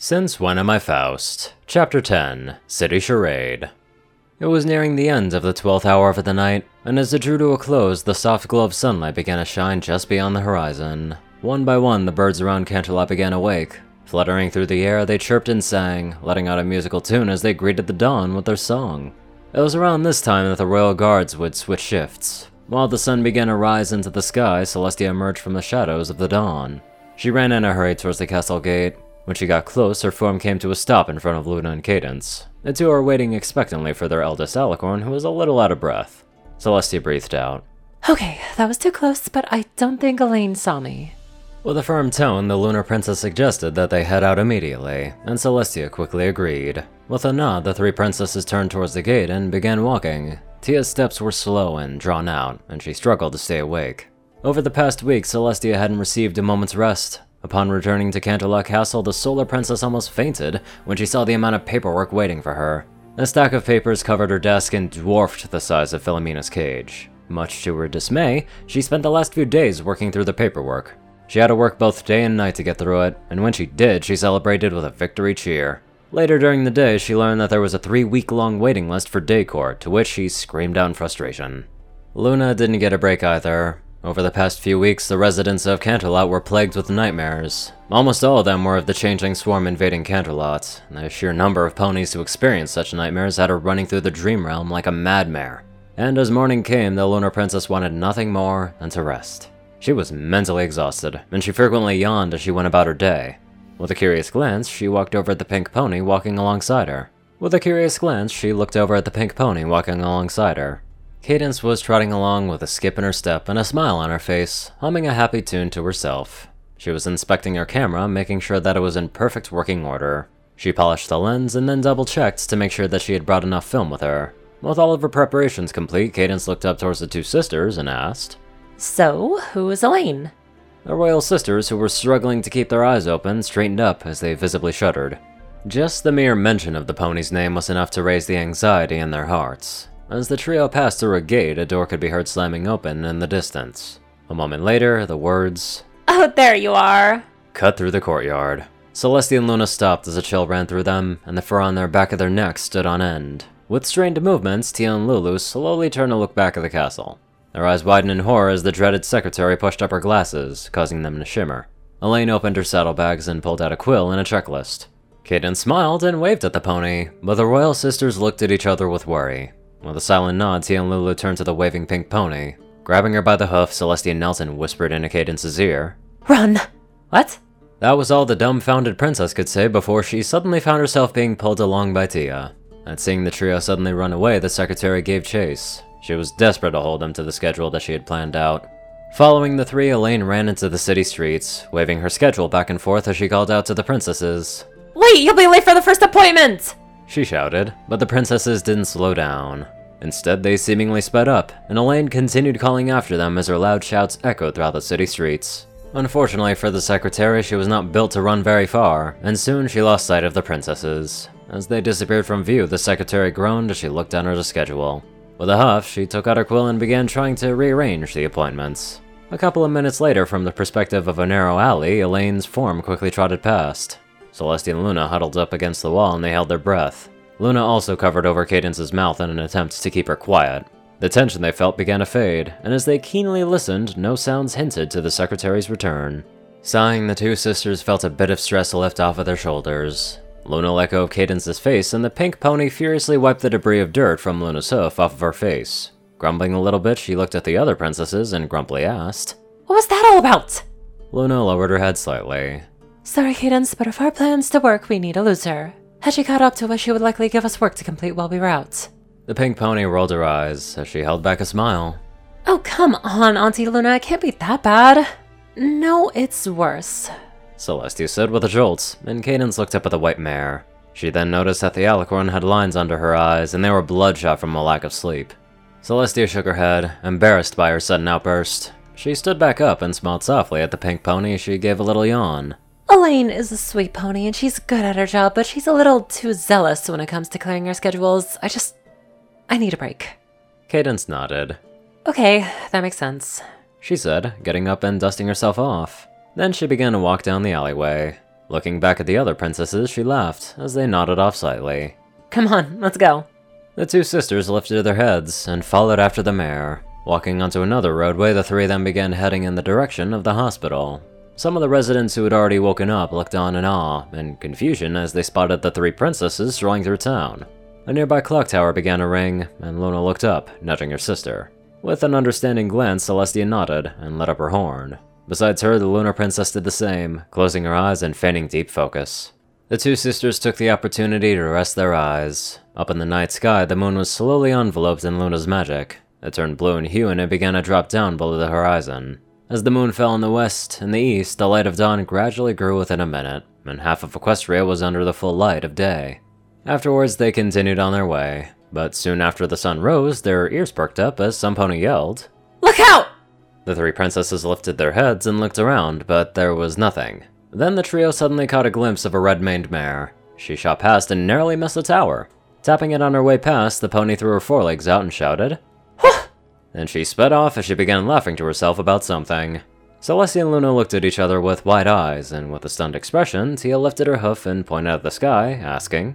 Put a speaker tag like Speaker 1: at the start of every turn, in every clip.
Speaker 1: Since When Am I Faust? Chapter 10, City Charade. It was nearing the end of the 12th hour of the night, and as it drew to a close, the soft glow of sunlight began to shine just beyond the horizon. One by one, the birds around Canterlot began to wake. Fluttering through the air, they chirped and sang, letting out a musical tune as they greeted the dawn with their song. It was around this time that the royal guards would switch shifts. While the sun began to rise into the sky, Celestia emerged from the shadows of the dawn. She ran in a hurry towards the castle gate. When she got close, her form came to a stop in front of Luna and Cadence. The two were waiting expectantly for their eldest Alicorn, who was a little out of breath. Celestia breathed out.
Speaker 2: Okay, that was too close, but I don't think Elaine saw me.
Speaker 1: With a firm tone, the Lunar Princess suggested that they head out immediately, and Celestia quickly agreed. With a nod, the three princesses turned towards the gate and began walking. Tia's steps were slow and drawn out, and she struggled to stay awake. Over the past week, Celestia hadn't received a moment's rest. Upon returning to Canterlot Castle, the Solar Princess almost fainted when she saw the amount of paperwork waiting for her. A stack of papers covered her desk and dwarfed the size of Philomena's cage. Much to her dismay, she spent the last few days working through the paperwork. She had to work both day and night to get through it, and when she did, she celebrated with a victory cheer. Later during the day, she learned that there was a 3-week-long waiting list for day court, to which she screamed out in frustration. Luna didn't get a break either. Over the past few weeks, the residents of Canterlot were plagued with nightmares. Almost all of them were of the changeling swarm invading Canterlot, and the sheer number of ponies to experience such nightmares had her running through the dream realm like a madmare. And as morning came, the Lunar Princess wanted nothing more than to rest. She was mentally exhausted, and she frequently yawned as she went about her day. With a curious glance, she walked over at the pink pony walking alongside her. With a curious glance, she looked over at the pink pony walking alongside her. Cadence was trotting along with a skip in her step and a smile on her face, humming a happy tune to herself. She was inspecting her camera, making sure that it was in perfect working order. She polished the lens and then double-checked to make sure that she had brought enough film with her. With all of her preparations complete, Cadence looked up towards the two sisters and asked,
Speaker 2: So, who is Elaine?
Speaker 1: The royal sisters, who were struggling to keep their eyes open, straightened up as they visibly shuddered. Just the mere mention of the pony's name was enough to raise the anxiety in their hearts. As the trio passed through a gate, a door could be heard slamming open in the distance. A moment later, the words,
Speaker 2: Oh, there you are!
Speaker 1: cut through the courtyard. Celestia and Luna stopped as a chill ran through them, and the fur on their back of their necks stood on end. With strained movements, Tia and Lulu slowly turned to look back at the castle. Their eyes widened in horror as the dreaded secretary pushed up her glasses, causing them to shimmer. Elaine opened her saddlebags and pulled out a quill and a checklist. Cadence smiled and waved at the pony, but the royal sisters looked at each other with worry. With a silent nod, Tia and Lulu turned to the waving pink pony. Grabbing her by the hoof, Celestia knelt and whispered into Cadence's ear,
Speaker 2: Run! What?
Speaker 1: That was all the dumbfounded princess could say before she suddenly found herself being pulled along by Tia. At seeing the trio suddenly run away, the secretary gave chase. She was desperate to hold them to the schedule that she had planned out. Following the three, Elaine ran into the city streets, waving her schedule back and forth as she called out to the princesses.
Speaker 2: Wait, you'll be late for the first appointment!
Speaker 1: She shouted, but the princesses didn't slow down. Instead, they seemingly sped up, and Elaine continued calling after them as her loud shouts echoed throughout the city streets. Unfortunately for the secretary, she was not built to run very far, and soon she lost sight of the princesses. As they disappeared from view, the secretary groaned as she looked down at her schedule. With a huff, she took out her quill and began trying to rearrange the appointments. A couple of minutes later, from the perspective of a narrow alley, Elaine's form quickly trotted past. Celestia and Luna huddled up against the wall and they held their breath. Luna also covered over Cadence's mouth in an attempt to keep her quiet. The tension they felt began to fade, and as they keenly listened, no sounds hinted to the secretary's return. Sighing, the two sisters felt a bit of stress lift off of their shoulders. Luna let go of Cadence's face, and the pink pony furiously wiped the debris of dirt from Luna's hoof off of her face. Grumbling a little bit, she looked at the other princesses and grumpily asked,
Speaker 2: What was that all about?
Speaker 1: Luna lowered her head slightly.
Speaker 2: Sorry, Cadence, but if our plan's to work, we need a loser. Had she caught up to us, she would likely give us work to complete while we were out.
Speaker 1: The pink pony rolled her eyes as she held back a smile.
Speaker 2: Oh, come on, Auntie Luna, it can't be that bad. No, it's worse.
Speaker 1: Celestia said with a jolt, and Cadence looked up at the white mare. She then noticed that the Alicorn had lines under her eyes, and they were bloodshot from a lack of sleep. Celestia shook her head, embarrassed by her sudden outburst. She stood back up and smiled softly at the pink pony as she gave a little yawn.
Speaker 2: Elaine is a sweet pony and she's good at her job, but she's a little too zealous when it comes to clearing her schedules. I need a break.
Speaker 1: Cadence nodded.
Speaker 2: Okay, that makes sense.
Speaker 1: She said, getting up and dusting herself off. Then she began to walk down the alleyway. Looking back at the other princesses, she laughed as they nodded off slightly.
Speaker 2: Come on, let's go.
Speaker 1: The two sisters lifted their heads and followed after the mare. Walking onto another roadway, the three of them began heading in the direction of the hospital. Some of the residents who had already woken up looked on in awe and confusion as they spotted the three princesses strolling through town. A nearby clock tower began to ring, and Luna looked up, nudging her sister. With an understanding glance, Celestia nodded and let up her horn. Besides her, the lunar princess did the same, closing her eyes and feigning deep focus. The two sisters took the opportunity to rest their eyes. Up in the night sky, the moon was slowly enveloped in Luna's magic. It turned blue in hue and it began to drop down below the horizon. As the moon fell in the west and the east, the light of dawn gradually grew within a minute, and half of Equestria was under the full light of day. Afterwards, they continued on their way, but soon after the sun rose, their ears perked up as some pony yelled,
Speaker 2: Look out!
Speaker 1: The three princesses lifted their heads and looked around, but there was nothing. Then the trio suddenly caught a glimpse of a red-maned mare. She shot past and narrowly missed the tower. Tapping it on her way past, the pony threw her forelegs out and shouted,
Speaker 2: Huh!
Speaker 1: Then she sped off as she began laughing to herself about something. Celestia and Luna looked at each other with wide eyes, and with a stunned expression, Tia lifted her hoof and pointed at the sky, asking,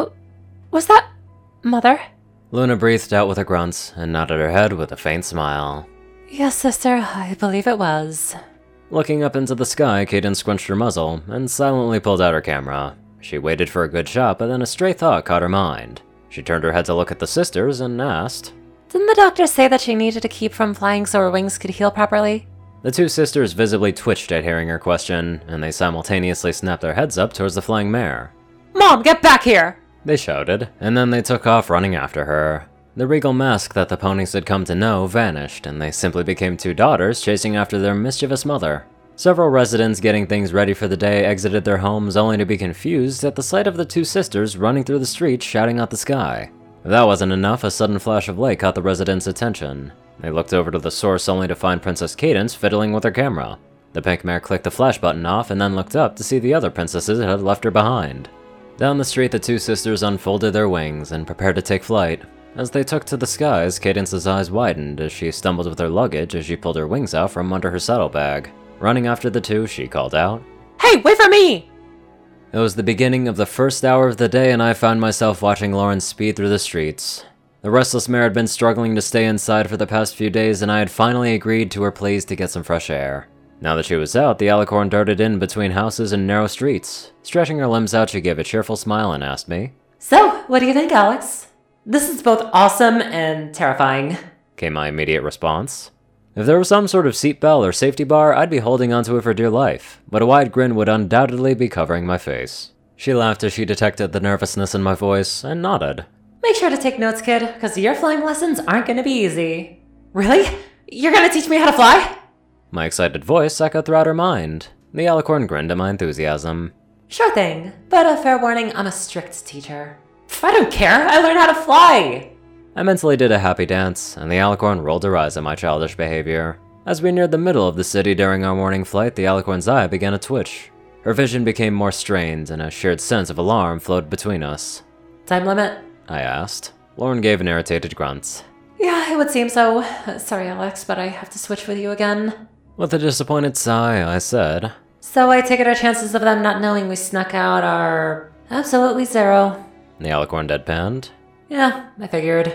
Speaker 2: Was that Mother?
Speaker 1: Luna breathed out with a grunt and nodded her head with a faint smile.
Speaker 2: Yes, sister, I believe it was.
Speaker 1: Looking up into the sky, Cadence scrunched her muzzle and silently pulled out her camera. She waited for a good shot, but then a stray thought caught her mind. She turned her head to look at the sisters and asked,
Speaker 2: Didn't the doctor say that she needed to keep from flying so her wings could heal properly?
Speaker 1: The two sisters visibly twitched at hearing her question, and they simultaneously snapped their heads up towards the flying mare.
Speaker 2: Mom, get back here!
Speaker 1: They shouted, and then they took off running after her. The regal mask that the ponies had come to know vanished, and they simply became two daughters chasing after their mischievous mother. Several residents getting things ready for the day exited their homes only to be confused at the sight of the two sisters running through the streets shouting at the sky. If that wasn't enough, a sudden flash of light caught the residents' attention. They looked over to the source only to find Princess Cadence fiddling with her camera. The pink mare clicked the flash button off and then looked up to see the other princesses had left her behind. Down the street, the two sisters unfolded their wings and prepared to take flight. As they took to the skies, Cadence's eyes widened as she stumbled with her luggage as she pulled her wings out from under her saddlebag. Running after the two, she called out,
Speaker 2: Hey, wait for me!
Speaker 1: It was the beginning of the first hour of the day and I found myself watching Lauren speed through the streets. The restless mare had been struggling to stay inside for the past few days and I had finally agreed to her pleas to get some fresh air. Now that she was out, the alicorn darted in between houses and narrow streets. Stretching her limbs out, she gave a cheerful smile and asked me,
Speaker 2: So, what do you think, Alex? This is both awesome and terrifying,
Speaker 1: came my immediate response. If there was some sort of seatbelt or safety bar, I'd be holding onto it for dear life, but a wide grin would undoubtedly be covering my face. She laughed as she detected the nervousness in my voice and nodded.
Speaker 2: Make sure to take notes, kid, because your flying lessons aren't going to be easy. Really? You're going to teach me how to fly?
Speaker 1: My excited voice echoed throughout her mind. The alicorn grinned at my enthusiasm.
Speaker 2: Sure thing, but a fair warning, I'm a strict teacher. I don't care, I learned how to fly!
Speaker 1: I mentally did a happy dance, and the alicorn rolled her eyes at my childish behavior. As we neared the middle of the city during our morning flight, the alicorn's eye began to twitch. Her vision became more strained, and a shared sense of alarm flowed between us.
Speaker 2: Time limit?
Speaker 1: I asked. Lauren gave an irritated grunt.
Speaker 2: Yeah, it would seem so. Sorry, Alex, but I have to switch with you again.
Speaker 1: With a disappointed sigh, I said,
Speaker 2: So I take it our chances of them not knowing we snuck out are absolutely zero.
Speaker 1: The alicorn deadpanned.
Speaker 2: Yeah, I figured.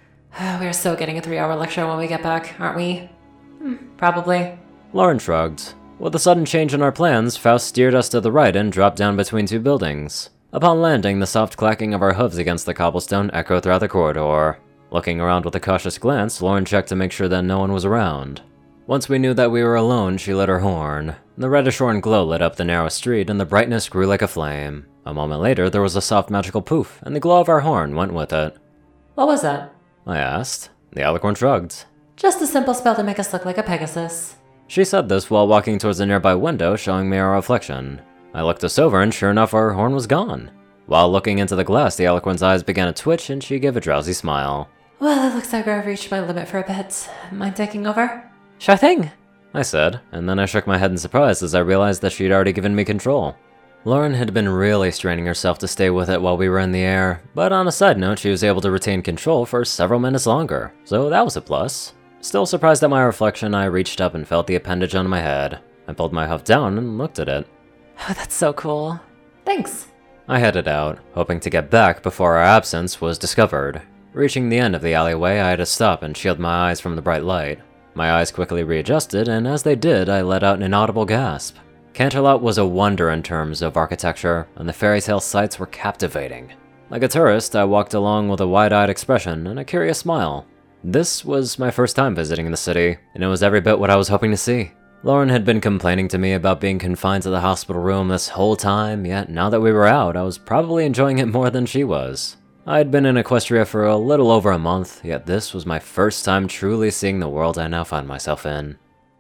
Speaker 2: We are so getting a 3-hour lecture when we get back, aren't we? Probably.
Speaker 1: Lauren shrugged. With a sudden change in our plans, Faust steered us to the right and dropped down between two buildings. Upon landing, the soft clacking of our hooves against the cobblestone echoed throughout the corridor. Looking around with a cautious glance, Lauren checked to make sure that no one was around. Once we knew that we were alone, she lit her horn. The reddish horn glow lit up the narrow street, and the brightness grew like a flame. A moment later, there was a soft magical poof, and the glow of our horn went with it.
Speaker 2: What was that?
Speaker 1: I asked. The alicorn shrugged.
Speaker 2: Just a simple spell to make us look like a Pegasus.
Speaker 1: She said this while walking towards a nearby window, showing me our reflection. I looked us over, and sure enough, our horn was gone. While looking into the glass, the alicorn's eyes began to twitch, and she gave a drowsy smile.
Speaker 2: Well, it looks like I've reached my limit for a bit. Mind taking over? Sure thing,
Speaker 1: I said, and then I shook my head in surprise as I realized that she'd already given me control. Lauren had been really straining herself to stay with it while we were in the air, but on a side note, she was able to retain control for several minutes longer, so that was a plus. Still surprised at my reflection, I reached up and felt the appendage on my head. I pulled my hoof down and looked at it.
Speaker 2: Oh, that's so cool. Thanks.
Speaker 1: I headed out, hoping to get back before our absence was discovered. Reaching the end of the alleyway, I had to stop and shield my eyes from the bright light. My eyes quickly readjusted, and as they did, I let out an inaudible gasp. Canterlot was a wonder in terms of architecture, and the fairy tale sights were captivating. Like a tourist, I walked along with a wide-eyed expression and a curious smile. This was my first time visiting the city, and it was every bit what I was hoping to see. Lauren had been complaining to me about being confined to the hospital room this whole time, yet now that we were out, I was probably enjoying it more than she was. I had been in Equestria for a little over a month, yet this was my first time truly seeing the world I now find myself in.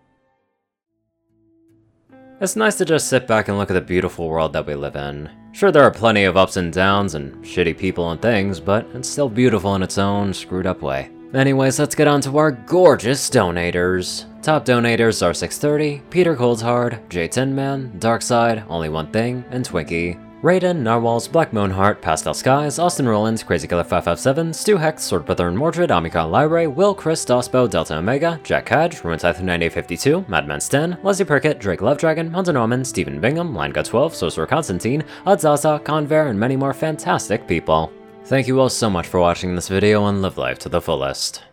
Speaker 1: It's nice to just sit back and look at the beautiful world that we live in. Sure, there are plenty of ups and downs and shitty people and things, but it's still beautiful in its own screwed up way. Anyways, let's get on to our gorgeous donators. Top donators are 630, Peter Coldhard, J Tinman, Darkside, Only One Thing, and Twinkie. Raiden, Narwhals, Black Moonheart, Pastel Skies, Austin Rollins, Crazy Killer 557, Stu Hex, Swordbreather and Mordred, Omicron Lyrae, Will, Chris, Dospo, Delta Omega, Jack Hadge, Ruintythe 9852, Madman Sten, Leslie Prickett, Drake Lovedragon, Hunter Norman, Stephen Bingham, Linegut 12, Sorcerer Constantine, Adzaza, Conver, and many more fantastic people. Thank you all so much for watching this video and live life to the fullest.